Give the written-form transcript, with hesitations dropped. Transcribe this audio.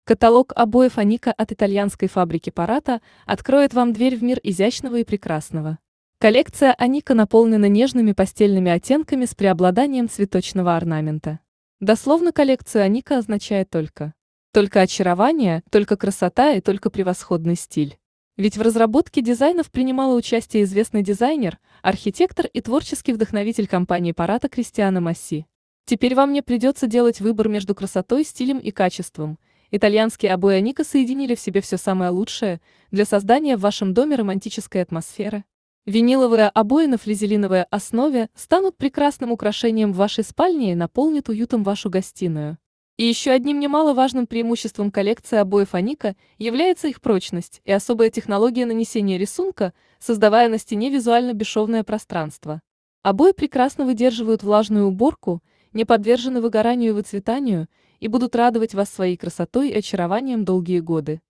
Каталог обоев Аника от итальянской фабрики Парата откроет вам дверь в мир изящного и прекрасного. Коллекция Аника наполнена нежными пастельными оттенками с преобладанием цветочного орнамента. Дословно коллекцию Аника означает только очарование, только красота и только превосходный стиль. Ведь в разработке дизайнов принимала участие известный дизайнер, архитектор и творческий вдохновитель компании Парата Кристиано Масси. Теперь вам не придется делать выбор между красотой, стилем и качеством. Итальянские обои Аника соединили в себе все самое лучшее для создания в вашем доме романтической атмосферы. Виниловые обои на флизелиновой основе станут прекрасным украшением в вашей спальне и наполнят уютом вашу гостиную. И еще одним немаловажным преимуществом коллекции обоев Аника является их прочность и особая технология нанесения рисунка, создавая на стене визуально бесшовное пространство. Обои прекрасно выдерживают влажную уборку, не подвержены выгоранию и выцветанию и будут радовать вас своей красотой и очарованием долгие годы.